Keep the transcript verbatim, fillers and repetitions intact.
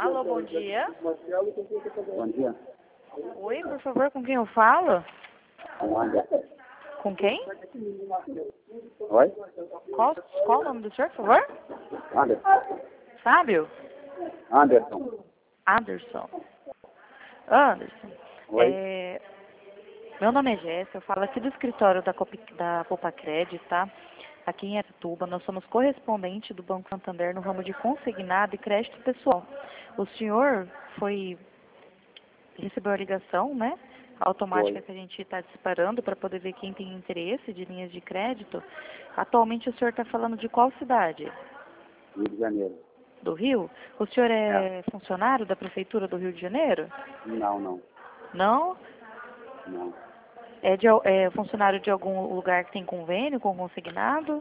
Alô, bom dia. Bom dia. Oi, por favor, com quem eu falo? Wanda. Com quem? Oi? Qual, qual o nome do senhor, por favor? Anderson. Fábio? Anderson. Anderson. Anderson. Oi? É, meu nome é Jéssica, eu falo aqui do escritório da, Copi, da Popacred, tá? Aqui em Aratuba, nós somos correspondente do Banco Santander no ramo de consignado e crédito pessoal. O senhor foi recebeu a ligação, né? Automática Oi. que a gente está disparando para poder ver quem tem interesse de linhas de crédito. Atualmente o senhor está falando de qual cidade? Rio de Janeiro. Do Rio? O senhor É. é funcionário da Prefeitura do Rio de Janeiro? Não, não. Não? Não. É, de, al- é funcionário de algum lugar que tem convênio com consignado?